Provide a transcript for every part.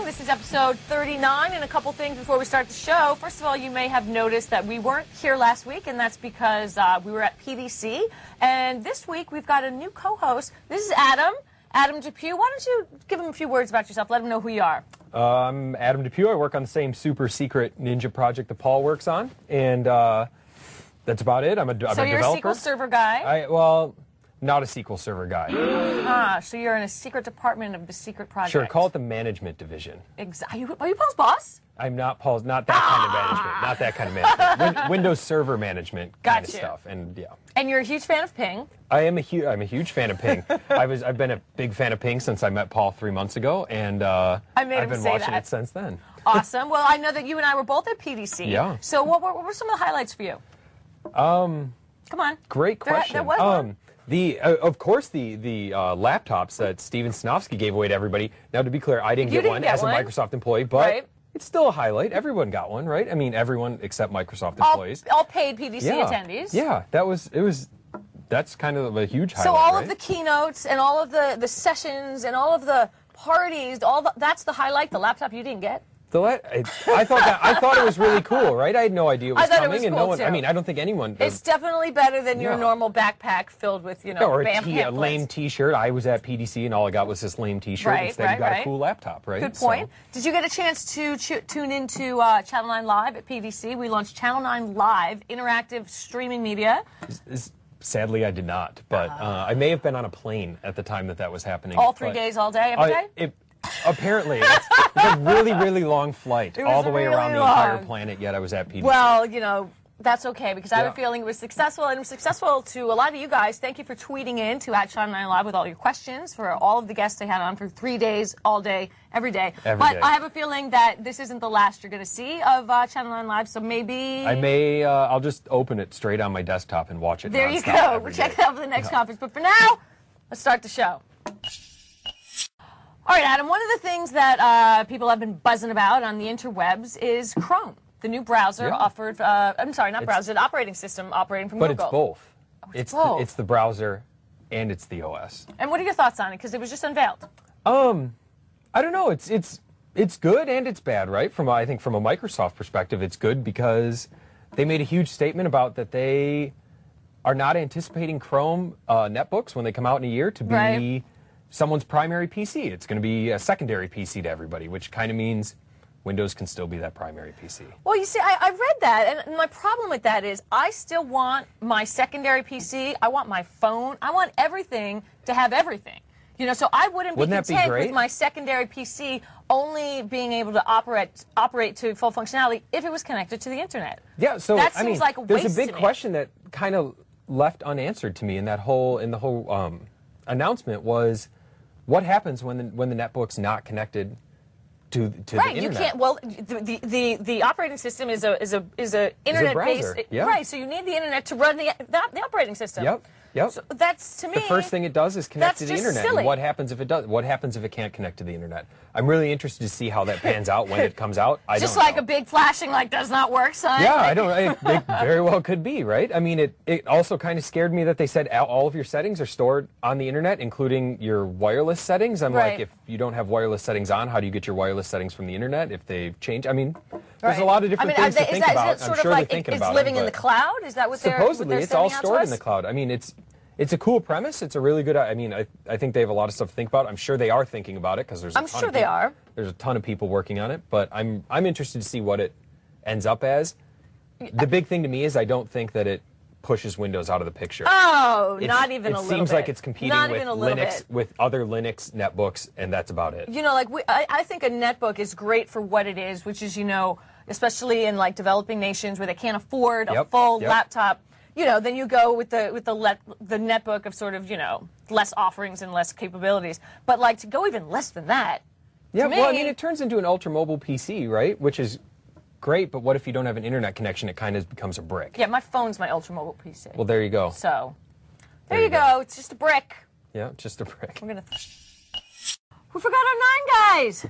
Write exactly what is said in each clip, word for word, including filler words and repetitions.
This is episode thirty-nine, and a couple things before we start the show. First of all, you may have noticed that we weren't here last week, and that's because uh, we were at P D C. And this week, we've got a new co-host. This is Adam, Adam Depew. Why don't you give him a few words about yourself? Let him know who you are. Uh, I'm Adam Depew. I work on the same super secret ninja project that Paul works on, and uh, that's about it. I'm a, I'm so a you're developer. a S Q L Server guy? I, well, not a S Q L Server guy. Ah, so you're in a secret department of the secret project. Sure, call it the management division. Exactly. Are you, are you Paul's boss? I'm not Paul's, not that kind of management, not that kind of management. Win, Windows Server management Got kind of you. stuff, and yeah. And you're a huge fan of Ping. I am a huge, I'm a huge fan of Ping. I was, I've been a big fan of Ping since I met Paul three months ago, and uh, I made I've him been say watching that. it since then. Awesome. Well, I know that you and I were both at P D C. Yeah. So what were, what were some of the highlights for you? Um, Come on. Great There- question. there was um, one. The uh, of course the the uh, laptops that Steven Sinofsky gave away to everybody. Now, to be clear, I didn't You get didn't one get as one. a Microsoft employee, but Right. it's still a highlight. Everyone got one, right? I mean, everyone except Microsoft All, employees. all paid P D C yeah, attendees. yeah, that was it was. That's kind of a huge highlight. So all right? of the keynotes and all of the, the sessions and all of the parties, all the, that's the highlight. The laptop you didn't get. The la- I, I thought that I thought it was really cool, right? I had no idea it was I thought it coming, was and cool, no one. too. I mean, I don't think anyone. It's definitely better than your Yeah. normal backpack filled with, you know, or a, bam t- a pamphlets. lame T-shirt. I was at P D C, and all I got was this lame T-shirt. Right, Instead, right, you got right. a cool laptop, right? Good point. So- Did you get a chance to ch- tune into uh, Channel nine Live at P D C? We launched Channel nine Live, interactive streaming media. Is- Sadly, I did not, but uh, I may have been on a plane at the time that that was happening. All three but- days, all day, every Uh, day? it, apparently, it's, it's a really, really long flight, It was all the way really around the entire long. planet. Yet I was at P D C. Well, you know, that's okay, because I have a Yeah. feeling it was successful, and it was successful to a lot of you guys. Thank you for tweeting in to at Channel nine Live with all your questions for all of the guests they had on for three days, all day, every day. Every but day. I have a feeling that this isn't the last you're going to see of uh, Channel nine Live, so maybe... I may, uh, I'll just open it straight on my desktop and watch it. There you nonstop go. every We'll check day. it out for the next Yeah. conference. But for now, let's start the show. All right, Adam, one of the things that uh, people have been buzzing about on the interwebs is Chrome, the new browser Yeah. offered, uh, I'm sorry, not It's- browser, the operating system operating from But Google. it's both. it's it's both. The, it's the browser, and it's the O S. And what are your thoughts on it? Because it was just unveiled. Um, I don't know. It's it's it's good and it's bad, right? From a- I think from a Microsoft perspective, it's good because they made a huge statement about that they are not anticipating Chrome uh, netbooks when they come out in a year to be Right. someone's primary P C. It's going to be a secondary P C to everybody, which kind of means Windows can still be that primary P C. Well, you see, I, I read that, and my problem with that is I still want my secondary P C, I want my phone, I want everything to have everything. You know, so I wouldn't be Wouldn't that be content great? with my secondary P C only being able to operate operate to full functionality if it was connected to the internet. Yeah, so that I seems mean, like a there's waste a big to me. question that kind of left unanswered to me in that whole in the whole um, announcement was what happens when the, when the netbook's not connected to to Right, the you internet? can't. Well, the, the the the operating system is a is a is a internet browser, based. yeah. Right, so you need the internet to run the the, the operating system. Yep, yep. So that's to me. The first thing it does is connect that's to the just internet. silly. And what happens if it does? What happens if it can't connect to the internet? I'm really interested to see how that pans out when it comes out. I Just don't like know. a big flashing like does not work sign. Yeah, Like- I don't. It, it very well could be, right? I mean, it, it also kind of scared me that they said all- all of your settings are stored on the internet, including your wireless settings. I'm Right. like, if you don't have wireless settings on, how do you get your wireless settings from the internet if they've changed? I mean, there's Right. a lot of different I mean, things are they, to think is that, about. Is that I'm sort sure of like they're thinking it's about living it, in the but cloud? Is that what they're what supposedly they're it's all sending out to stored in us? the cloud. I mean, it's it's a cool premise. It's a really good. I mean, I I think they have a lot of stuff to think about. I'm sure they are thinking about it because there's. A I'm ton sure of they people- are. There's a ton of people working on it, but I'm I'm interested to see what it ends up as. The big thing to me is I don't think that it pushes Windows out of the picture. Oh, It's- not even it a little bit. seems like it's competing Not with even a little Linux, bit. with other Linux netbooks, and that's about it. You know, like we, I, I think a netbook is great for what it is, which is, you know, especially in like developing nations where they can't afford a Yep, full yep. laptop. You know, then you go with the with the let, the netbook of sort of, you know, less offerings and less capabilities. But like to go even less than that. Yeah, to well, I me- mean, it turns into an ultra mobile P C, right? Which is great, but what if you don't have an internet connection? It kind of becomes a brick. Yeah, my phone's my ultra mobile P C. Well, there you go. So there, There you you go. go. It's just a brick. Yeah, just a brick. We're gonna. We forgot our nine guys.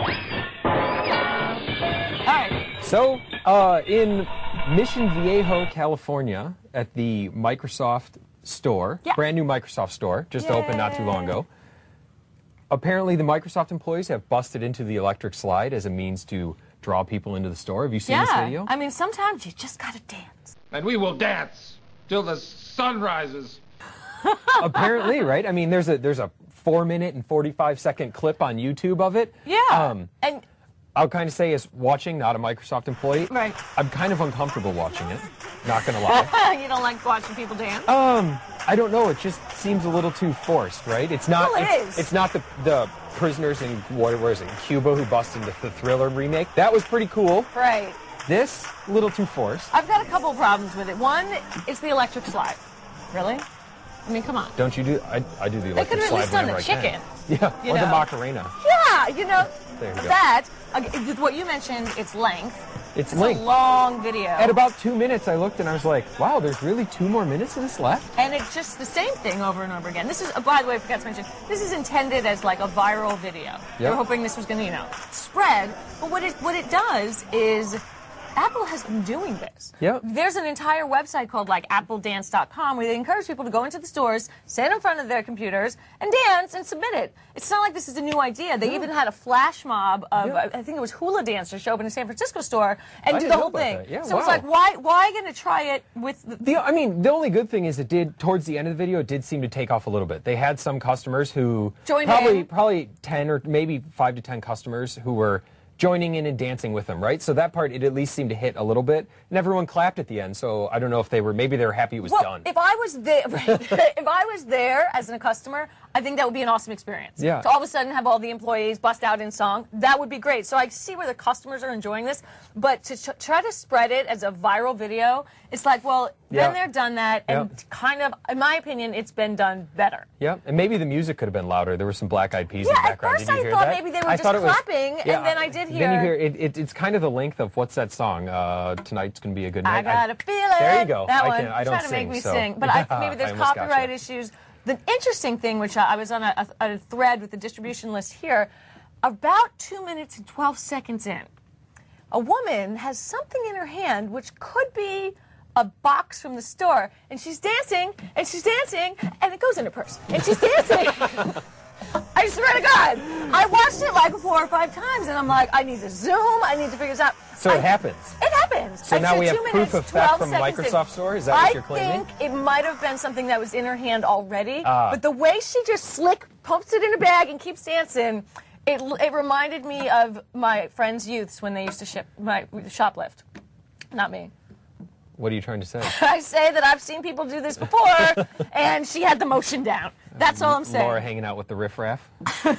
All right. So, uh, in Mission Viejo, California, at the Microsoft store, Yeah. brand new Microsoft store, just opened not too long ago, apparently the Microsoft employees have busted into the electric slide as a means to draw people into the store. Have you seen yeah. this video? I mean, sometimes you just gotta dance. And we will dance till the sun rises. Apparently, right? I mean, there's a there's a four minute and forty-five second clip on YouTube of it. Yeah. Um, and I'll kind of say, as watching, not a Microsoft employee, right. I'm kind of uncomfortable watching it. Not gonna lie. You don't like watching people dance? Um, I don't know. It just seems a little too forced, right? It's not. Well, it it's, is. it's not the the prisoners in what where is it? Cuba who busted into the Thriller remake. That was pretty cool. Right. This a little too forced. I've got a couple of problems with it. One, it's the electric slide. Really? I mean, come on. Don't you do? I, I do the They electric could have at slide least done whenever the I can. chicken. Yeah, You or the know. Macarena. Yeah, you know, There you go. that, uh, with what you mentioned, it's length. It's, It's linked. a long video. At about two minutes, I looked and I was like, wow, there's really two more minutes of this left? And it's just the same thing over and over again. This is, uh, by the way, I forgot to mention, this is intended as like a viral video. They were hoping this was going to, you know, spread. But what it what it does is, Apple has been doing this. Yep. There's an entire website called like apple dance dot com where they encourage people to go into the stores, stand in front of their computers, and dance and submit it. It's not like this is a new idea. They even had a flash mob of, Yeah. I think it was hula dancers show up in a San Francisco store and I do didn't the know whole about thing. that. Yeah, so it's wow. like, why why going to try it with the, The, I mean, the only good thing is it did, towards the end of the video, it did seem to take off a little bit. They had some customers who, Joined probably, in. probably ten or maybe five to ten customers who were joining in and dancing with them, right? So that part, it at least seemed to hit a little bit, and everyone clapped at the end. So I don't know if they were, maybe they were happy it was well, done. if I was there, if I was there as a customer, I think that would be an awesome experience. Yeah. To all of a sudden have all the employees bust out in song, that would be great. So I see where the customers are enjoying this, but to ch- try to spread it as a viral video, it's like, well, Yeah. been there, done that, and Yeah. kind of, in my opinion, it's been done better. Yeah, and maybe the music could have been louder. There were some Black Eyed Peas Yeah, in the at background. first Did you I hear thought that? maybe they were I just thought it was- clapping, and then I did Then you hear- hear it, it. It's kind of the length of what's that song? Uh, Tonight's gonna be a good I night. got a feeling. There you go. That I one. can- I don't trying to make sing, me so- sing, but I think Yeah, maybe there's I almost copyright gotcha. issues. The interesting thing, which I, I was on a, a, a thread with the distribution list here, about two minutes and twelve seconds in, a woman has something in her hand which could be a box from the store, and she's dancing, and she's dancing, and it goes in her purse, and she's dancing. I swear to God, I watched it like four or five times, and I'm like, I need to zoom, I need to figure this out. So it I- happens. It happens. So And now we have two proof minutes, of theft twelve from a seconds in. Microsoft store? Is that what I you're claiming? think it might have been something that was in her hand already, Ah. but the way she just slick pumps it in a bag and keeps dancing, it it reminded me of my friends' youths when they used to ship my shoplift. Not me. What are you trying to say? I say that I've seen people do this before, and she had the motion down. That's all I'm saying. Laura hanging out with the riffraff?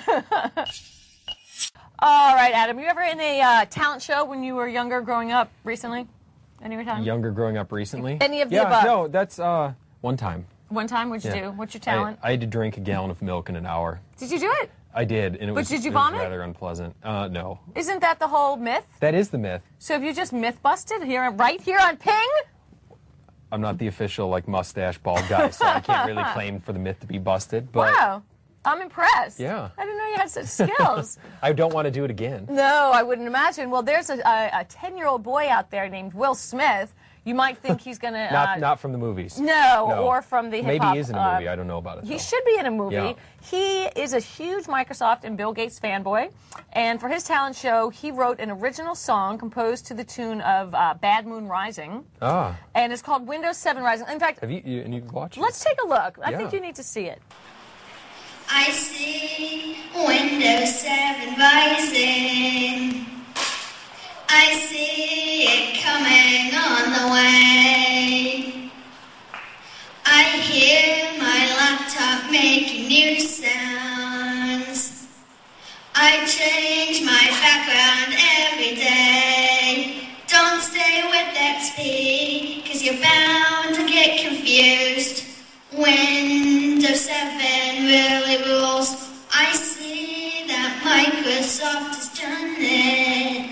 All right, Adam, you ever in a uh, talent show when you were younger, growing up, recently? Any of your time? Younger growing up recently? Any of the yeah, above? no, that's uh, one time. One time, what'd you Yeah. do? What's your I, talent? I had to drink a gallon of milk in an hour. Did you do it? I did, and it But was, did you it was vomit? rather unpleasant. Uh, no. Isn't that the whole myth? That is the myth. So have you just myth busted here, right here on Ping? I'm not the official, like, mustache bald guy, so I can't really claim for the myth to be busted. But Wow, I'm impressed. Yeah. I didn't know you had such skills. I don't want to do it again. No, I wouldn't imagine. Well, there's a, a, a ten-year-old boy out there named Will Smith. You might think he's going to... Not uh, not from the movies. No, or from the hip-hop. Maybe he is in a uh, movie. I don't know about it. He though. should be in a movie. Yeah. He is a huge Microsoft and Bill Gates fanboy. And for his talent show, he wrote an original song composed to the tune of uh, Bad Moon Rising. Ah. And it's called Windows seven Rising. In fact, Have you, you and you've watched it? let's take a look. I think Yeah. you need to see it. I see Windows seven rising. I see it coming on the way. I hear my laptop making new sounds. I change my background every day. Don't stay with X P, cause you're bound to get confused. Windows seven really rules. I see that Microsoft has done it.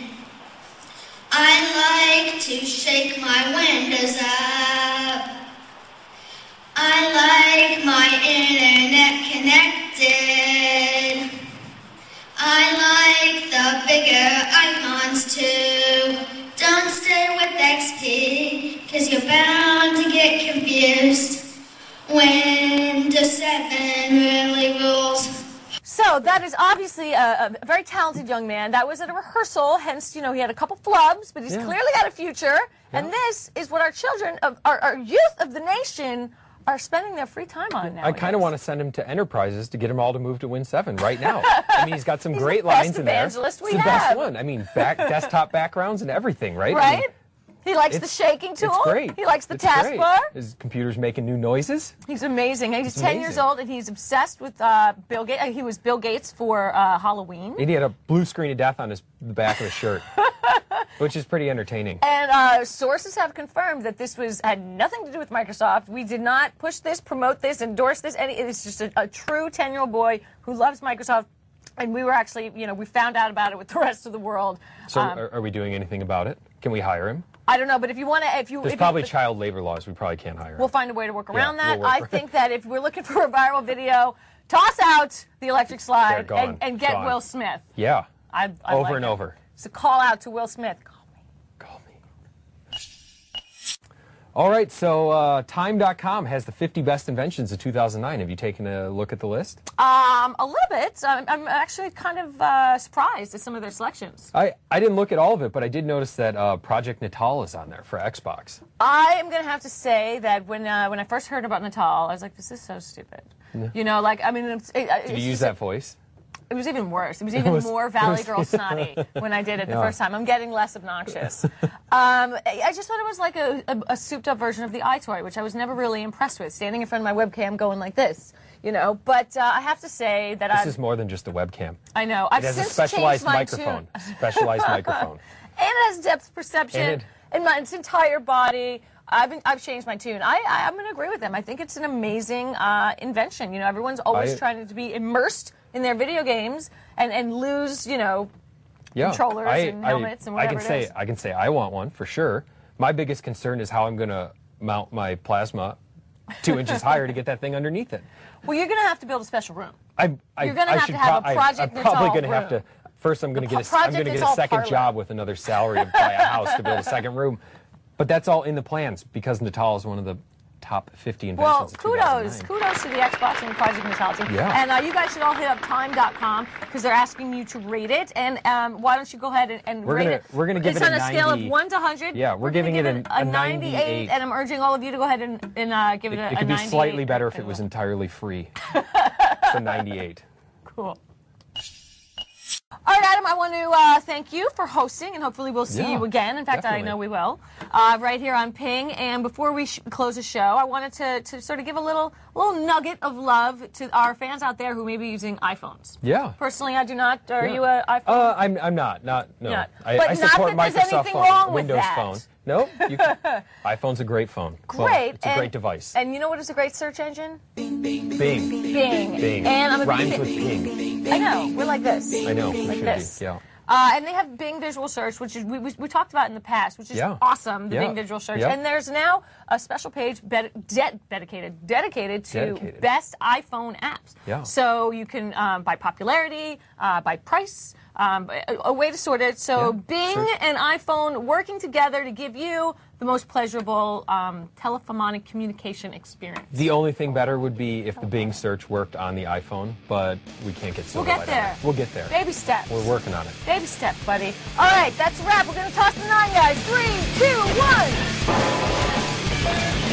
I like to shake my windows up. I like my internet connected. I like the bigger icons too. Don't stay with X P, cause you're bound to get confused. Windows seven really rules. So, So that is obviously a, a very talented young man. That was at a rehearsal, hence, you know, he had a couple flubs, but he's Yeah. clearly got a future. Yeah. And this is what our children, of our, our youth of the nation, are spending their free time on now. I kind of want to send him to Enterprises to get them all to move to Win seven right now. I mean, he's got some He's great the best lines in there. evangelist we It's the best have. one. I mean, back desktop backgrounds and everything, right? I Right? mean, He likes the it's- shaking tool. It's great. He likes the It's great. taskbar. His computer's making new noises. He's amazing. He's It's ten years amazing. old, and he's obsessed with uh, Bill Gates. He was Bill Gates for uh, Halloween. And he had a blue screen of death on his the back of his shirt, which is pretty entertaining. And uh, sources have confirmed that this was had nothing to do with Microsoft. We did not push this, promote this, endorse this. Any, it's just a, a true ten-year-old boy who loves Microsoft. And we were actually, you know, we found out about it with the rest of the world. So, Um, are, are we doing anything about it? Can we hire him? I don't know, but if you want to, if you, There's if probably you, child labor laws. We probably can't hire him. we'll find a way to work around Yeah, that. we'll work I around- think that if we're looking for a viral video, toss out the electric slide They're gone. and, and get Gone. Will Smith. Yeah. I, I Over like and it. over. So call out to Will Smith. Call me. Call me. All right, so uh, Time dot com has the fifty best inventions of two thousand nine. Have you taken a look at the list? Um, a little bit. I'm, I'm actually kind of uh, surprised at some of their selections. I, I didn't look at all of it, but I did notice that uh, Project Natal is on there for Xbox. I am going to have to say that when uh, when I first heard about Natal, I was like, this is so stupid. You know, like, I mean, it's, it, Did it's you use just- that voice? It was even worse. It was even was- more it Valley was- Girl snotty when I did it the Yeah. first time. I'm getting less obnoxious. um, I I just thought it was like a, a, a souped-up version of the iToy, which I was never really impressed with, standing in front of my webcam going like this, you know. But uh, I have to say that This I've, is more than just a webcam. I know. It I've has a since specialized changed my microphone. tune. Specialized microphone. And it has depth perception And it- in my its entire body. I've been, I've changed my tune. I, I I'm going to agree with them. I think it's an amazing uh, invention. You know, everyone's always I- trying to be immersed in their video games and, and lose, you know, Yeah. controllers I, and helmets I, and whatever I can it say is. I can say I want one for sure. My biggest concern is how I'm going to mount my plasma two inches higher to get that thing underneath it. Well, you're going to have to build a special room. I, I, You're gonna I have should to have pro- a Project I, I'm probably Natal gonna have room. to. First, I'm going to A get a, I'm Project going to get a Natal second parlor. job with another salary to buy a house to build a second room. But that's all in the plans because Natal is one of the top fifty inventions Well, of kudos, two thousand nine. kudos to the Xbox and Project Natal team. Yeah. And uh, you guys should all hit up Time dot com because they're asking you to rate it. And um, why don't you go ahead and, and We're rate gonna- it? we're gonna give it's it a on a scale of ninety. one to one hundred. Yeah, we're gonna giving give it a- a ninety-eight, ninety-eight. and I'm urging all of you to go ahead and, and uh, give it, It, a, it a could be ninety-eight. slightly better if it was entirely free. So ninety-eight. Cool. All right, Adam, I want to uh, thank you for hosting, and hopefully we'll see Yeah, you again. In fact, definitely. I know we will. Uh, right here on Ping. And before we sh- close the show, I wanted to, to sort of give a little little nugget of love to our fans out there who may be using iPhones. Yeah. Personally, I do not. Are Yeah. you an iPhone? Uh, I'm, I'm not. Not no. Not. I, But I not support that there's Microsoft anything phone, wrong with Windows that. phone. No, you can, iPhone's a great phone. Well, Great. it's a and, great device. And you know what is a great search engine? Bing. Bing. Bing. And I'm a Rhymes big, with ping. I know. We're like this. I know. We Like should this. be. Yeah. Uh, and they have Bing Visual Search, which is, we, we, we talked about in the past, which is Yeah. awesome, the Yeah. Bing Visual Search. Yep. And there's now a special page bed, de- dedicated dedicated to Dedicated. best iPhone apps. Yeah. So you can, um, by popularity, uh, by price, um, a, a way to sort it. So Yeah. Bing Search. and iPhone working together to give you the most pleasurable um, telephonic communication experience. The only thing better would be if the Bing search worked on the iPhone, but we can't get We'll Silverlight get on there. it. We'll get there. Baby steps. We're working on it. Baby steps, buddy. All right, that's a wrap. We're going to toss the nine, guys. Three, two, one.